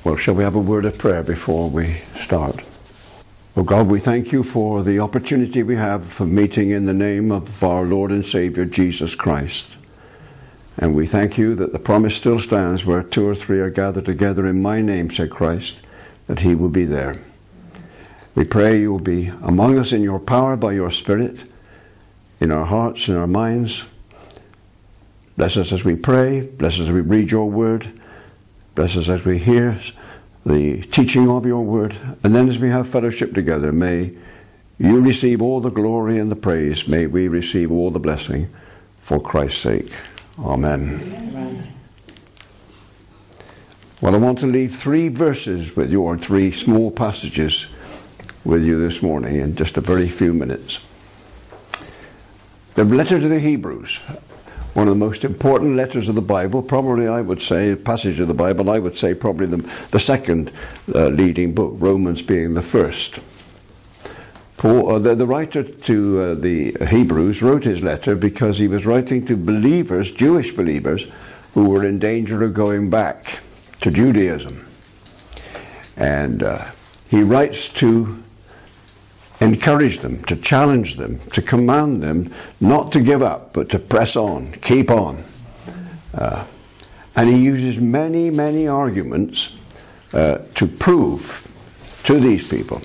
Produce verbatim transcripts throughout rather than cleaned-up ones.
Well, shall we have a word of prayer before we start? Oh God, we thank you for the opportunity we have for meeting in the name of our Lord and Savior, Jesus Christ. And we thank you that the promise still stands, where two or three are gathered together in my name, said Christ, that he will be there. We pray you will be among us in your power by your Spirit, in our hearts, in our minds. Bless us as we pray. Bless us as we read your word. Bless us as we hear the teaching of your word. And then as we have fellowship together, may you receive all the glory and the praise. May we receive all the blessing for Christ's sake. Amen. Amen. Well, I want to leave three verses with you, or three small passages with you this morning in just a very few minutes. The letter to the Hebrews, one of the most important letters of the Bible, probably I would say, passage of the Bible, I would say probably the, the second uh, leading book, Romans being the first. Paul, uh, the, the writer to uh, the Hebrews wrote his letter because he was writing to believers, Jewish believers, who were in danger of going back to Judaism. And uh, he writes to encourage them, to challenge them, to command them not to give up, but to press on, keep on. Uh, and he uses many, many arguments uh, to prove to these people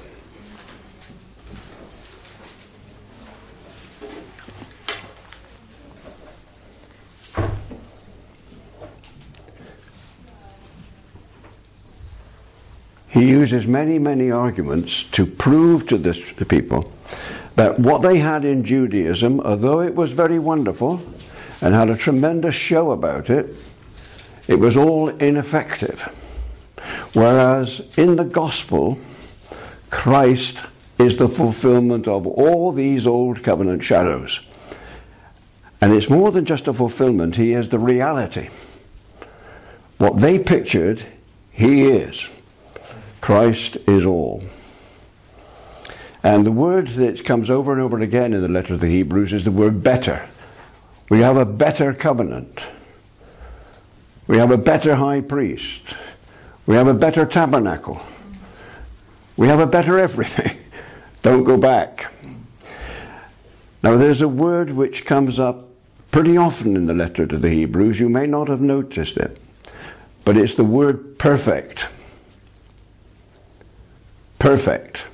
He uses many, many arguments to prove to this, the people that what they had in Judaism, although it was very wonderful and had a tremendous show about it, it was all ineffective. Whereas in the gospel, Christ is the fulfillment of all these old covenant shadows. And it's more than just a fulfillment, he is the reality. What they pictured, he is. Christ is all. And the word that comes over and over again in the letter of the Hebrews is the word better. We have a better covenant. We have a better high priest. We have a better tabernacle. We have a better everything. Don't go back. Now there's a word which comes up pretty often in the letter to the Hebrews. You may not have noticed it, but it's the word perfect. Perfect.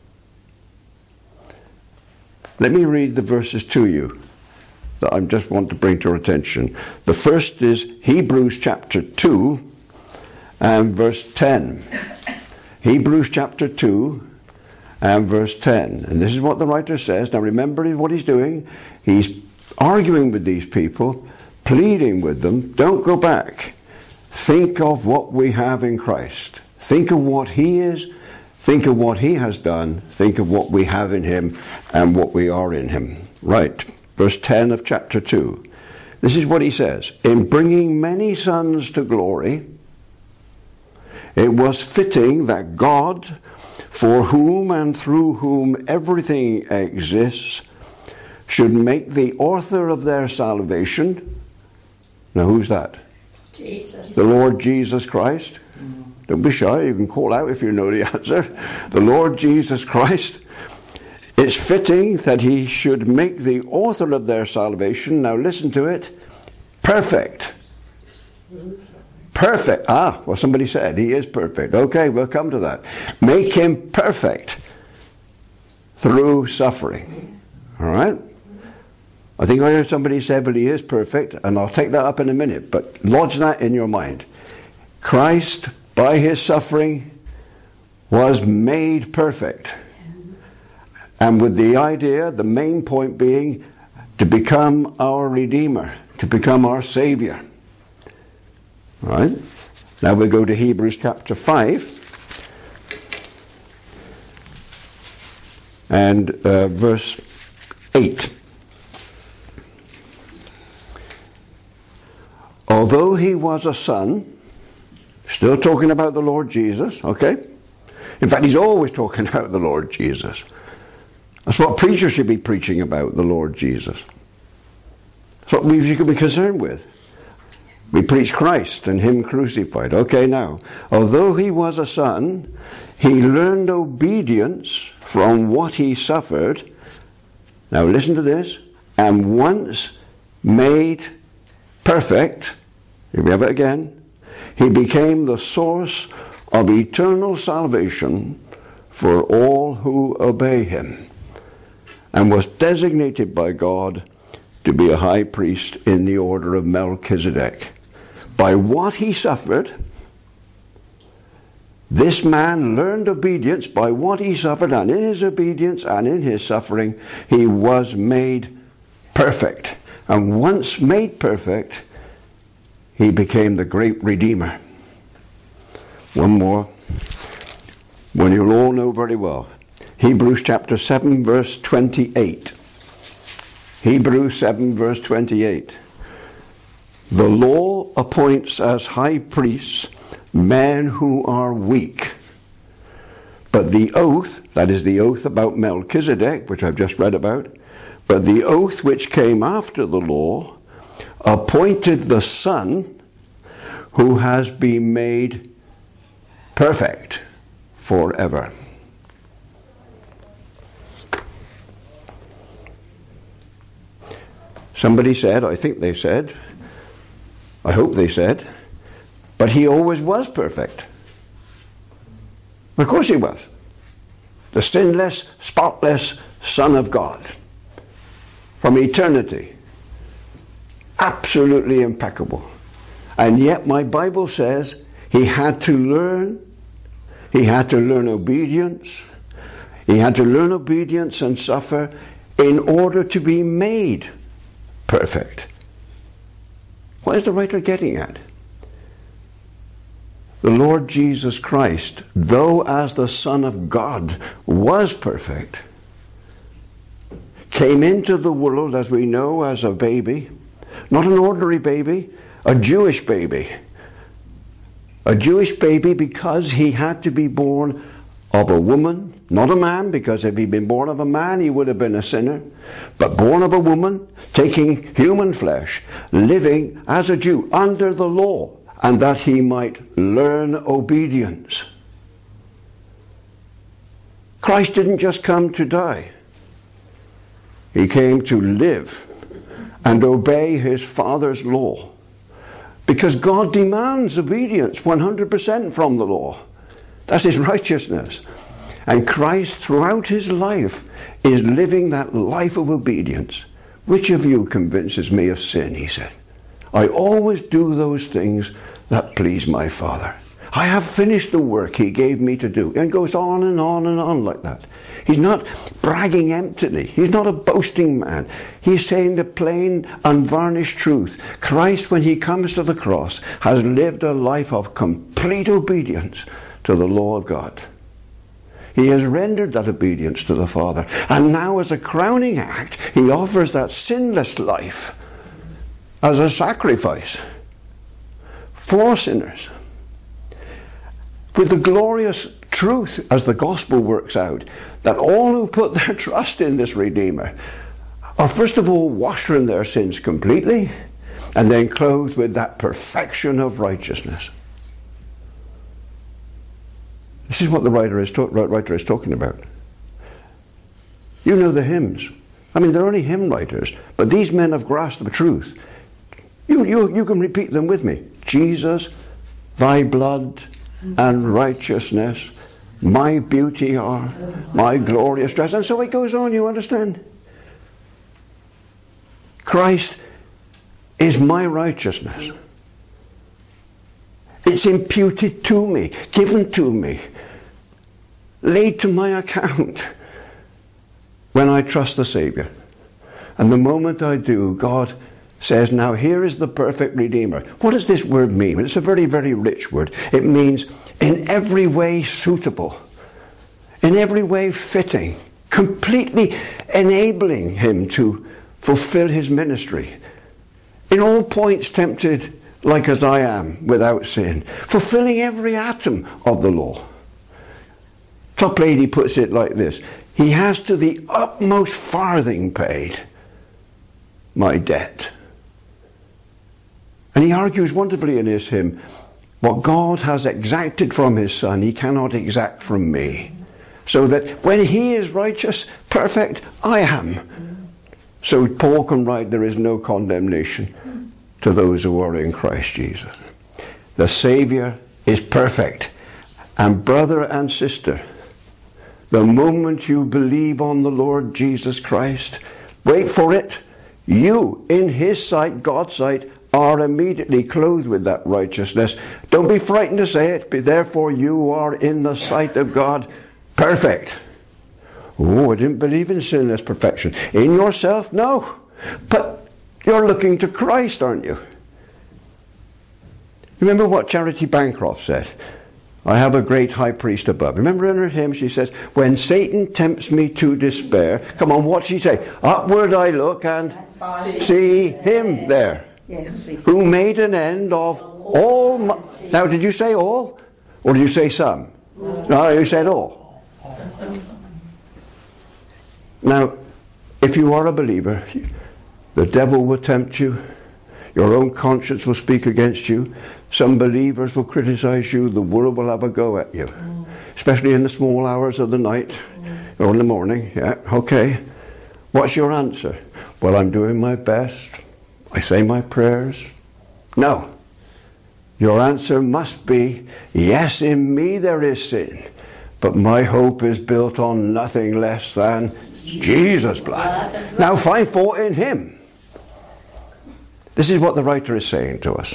Let me read the verses to you that I just want to bring to your attention. The first is Hebrews chapter two and verse ten. Hebrews chapter two and verse ten. And this is what the writer says. Now remember what he's doing. He's arguing with these people, pleading with them, don't go back. Think of what we have in Christ. Think of what he is. Think of what he has done. Think of what we have in him and what we are in him. Right. Verse ten of chapter two. This is what he says. In bringing many sons to glory, it was fitting that God, for whom and through whom everything exists, should make the author of their salvation. Now who's that? Jesus. The Lord Jesus Christ. Mm. Don't be shy, you can call out if you know the answer. The Lord Jesus Christ. It's fitting that he should make the author of their salvation, now listen to it, perfect. Perfect. Ah, well somebody said he is perfect. Okay, we'll come to that. Make him perfect through suffering. All right? I think I heard somebody say, but he is perfect, and I'll take that up in a minute, but lodge that in your mind. Christ, by his suffering, was made perfect. And with the idea, the main point being, to become our Redeemer, to become our Savior. All right? Now we go to Hebrews chapter five. And uh, verse eight. Although he was a son, still talking about the Lord Jesus, okay? In fact, he's always talking about the Lord Jesus. That's what preachers should be preaching about, the Lord Jesus. That's what we should be concerned with. We preach Christ and him crucified. Okay, now, although he was a son, he learned obedience from what he suffered. Now listen to this. And once made perfect, here we have it again, he became the source of eternal salvation for all who obey him, and was designated by God to be a high priest in the order of Melchizedek. By what he suffered, this man learned obedience. By what he suffered, and in his obedience and in his suffering, he was made perfect. And once made perfect, he became the great Redeemer. One more, one you'll all know very well. Hebrews chapter seven, verse twenty-eight. Hebrews seven, verse twenty-eight. The law appoints as high priests men who are weak. But the oath, that is the oath about Melchizedek, which I've just read about, but the oath which came after the law appointed the Son who has been made perfect forever. Somebody said, I think they said, I hope they said, but he always was perfect. Of course he was. The sinless, spotless Son of God. From eternity. Absolutely impeccable. And yet my Bible says he had to learn, he had to learn obedience, he had to learn obedience and suffer in order to be made perfect. What is the writer getting at? The Lord Jesus Christ, though as the Son of God was perfect, came into the world, as we know, as a baby. Not an ordinary baby, a Jewish baby. A Jewish baby because he had to be born of a woman, not a man, because if he'd been born of a man, he would have been a sinner. But born of a woman, taking human flesh, living as a Jew under the law, and that he might learn obedience. Christ didn't just come to die. He came to live and obey his Father's law. Because God demands obedience one hundred percent from the law. That's his righteousness. And Christ, throughout his life, is living that life of obedience. Which of you convinces me of sin, he said. I always do those things that please my Father. I have finished the work he gave me to do. And goes on and on and on like that. He's not bragging emptily. He's not a boasting man. He's saying the plain, unvarnished truth. Christ, when he comes to the cross, has lived a life of complete obedience to the law of God. He has rendered that obedience to the Father. And now as a crowning act, he offers that sinless life as a sacrifice for sinners. With the glorious truth, as the gospel works out, that all who put their trust in this Redeemer are first of all washed from their sins completely, and then clothed with that perfection of righteousness. This is what the writer is, to- writer is talking about. You know the hymns. I mean, they're only hymn writers, but these men have grasped the truth. You, you, you can repeat them with me. Jesus, thy blood and righteousness, my beauty are, my glorious dress. And so it goes on, you understand? Christ is my righteousness. It's imputed to me, given to me, laid to my account when I trust the Savior. And the moment I do, God says, now here is the perfect Redeemer. What does this word mean? It's a very, very rich word. It means in every way suitable, in every way fitting, completely enabling him to fulfill his ministry. In all points tempted like as I am, without sin, fulfilling every atom of the law. Toplady puts it like this: he has to the utmost farthing paid my debt. And he argues wonderfully in his hymn, what God has exacted from his Son, he cannot exact from me. So that when he is righteous, perfect, I am. So Paul can write, there is no condemnation to those who are in Christ Jesus. The Saviour is perfect. And brother and sister, the moment you believe on the Lord Jesus Christ, wait for it, you, in his sight, God's sight, are immediately clothed with that righteousness. Don't be frightened to say it, but therefore you are in the sight of God perfect. Oh, I didn't believe in sinless perfection. In yourself? No. But you're looking to Christ, aren't you? Remember what Charity Bancroft said? I have a great high priest above. Remember in her hymn she says, when Satan tempts me to despair, come on, what's she say? Upward I look and see him there. Yes. Who made an end of all my... Now, did you say all? Or did you say some? No, you said all. Now, if you are a believer, the devil will tempt you. Your own conscience will speak against you. Some believers will criticize you. The world will have a go at you. Mm. Especially in the small hours of the night mm. or in the morning. Yeah, okay. What's your answer? Well, I'm doing my best. I say my prayers. No. Your answer must be, yes, in me there is sin. But my hope is built on nothing less than Jesus' blood. Now find fault in him. This is what the writer is saying to us.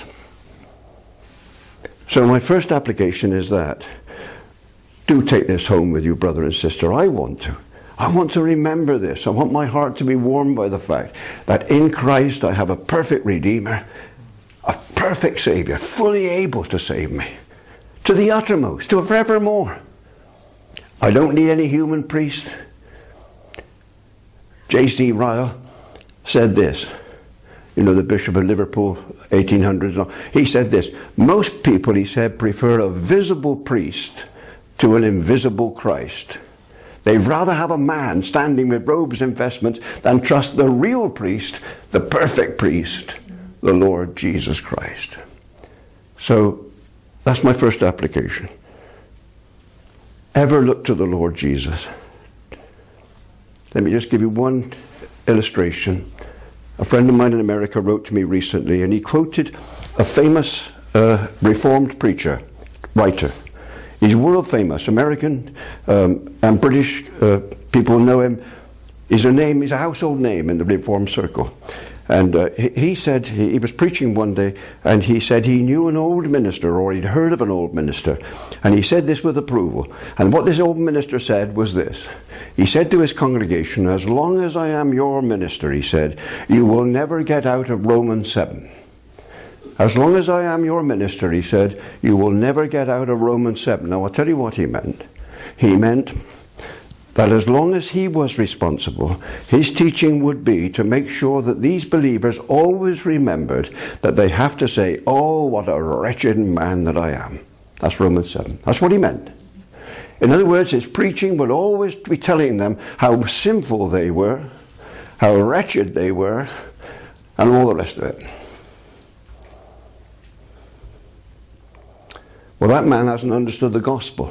So my first application is that. Do take this home with you, brother and sister. I want to. I want to remember this. I want my heart to be warmed by the fact that in Christ I have a perfect Redeemer, a perfect Saviour, fully able to save me. To the uttermost, to forevermore. I don't need any human priest. J C Ryle said this. You know, the Bishop of Liverpool, eighteen hundreds. He said this. Most people, he said, prefer a visible priest to an invisible Christ. They'd rather have a man standing with robes and vestments than trust the real priest, the perfect priest, the Lord Jesus Christ. So, that's my first application. Ever look to the Lord Jesus. Let me just give you one illustration. A friend of mine in America wrote to me recently, and he quoted a famous uh, Reformed preacher, writer. He's world famous, American um, and British uh, people know him. He's a name, he's a household name in the Reformed circle. And uh, he, he said, he, he was preaching one day, and he said he knew an old minister, or he'd heard of an old minister. And he said this with approval. And what this old minister said was this. He said to his congregation, as long as I am your minister, he said, you will never get out of Romans seven. As long as I am your minister, he said, you will never get out of Romans seven. Now, I'll tell you what he meant. He meant that as long as he was responsible, his teaching would be to make sure that these believers always remembered that they have to say, oh, what a wretched man that I am. That's Romans seven. That's what he meant. In other words, his preaching would always be telling them how sinful they were, how wretched they were, and all the rest of it. Well, that man hasn't understood the gospel.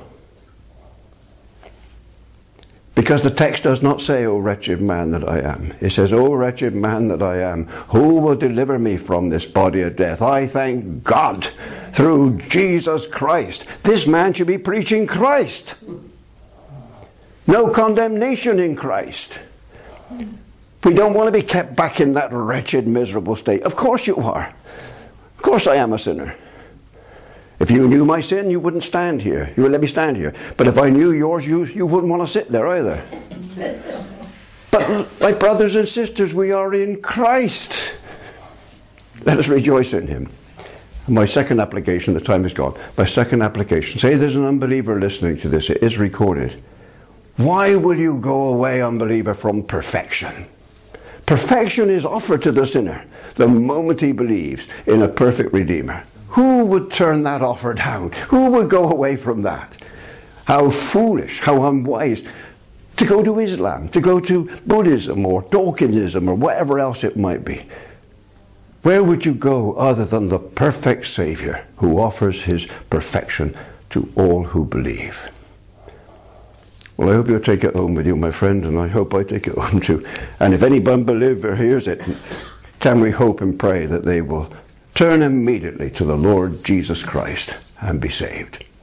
Because the text does not say, O wretched man that I am. It says, O wretched man that I am, who will deliver me from this body of death? I thank God through Jesus Christ. This man should be preaching Christ. No condemnation in Christ. We don't want to be kept back in that wretched, miserable state. Of course you are. Of course I am a sinner. If you knew my sin, you wouldn't stand here. You would let me stand here. But if I knew yours, you, you wouldn't want to sit there either. But my brothers and sisters, we are in Christ. Let us rejoice in him. My second application, the time is gone. My second application. Say there's an unbeliever listening to this. It is recorded. Why will you go away, unbeliever, from perfection? Perfection is offered to the sinner the moment he believes in a perfect Redeemer. Who would turn that offer down? Who would go away from that? How foolish, how unwise to go to Islam, to go to Buddhism or Dawkinism or whatever else it might be. Where would you go other than the perfect Savior who offers his perfection to all who believe? Well, I hope you'll take it home with you, my friend, and I hope I take it home too. And if any unbeliever hears it, can we hope and pray that they will turn immediately to the Lord Jesus Christ and be saved?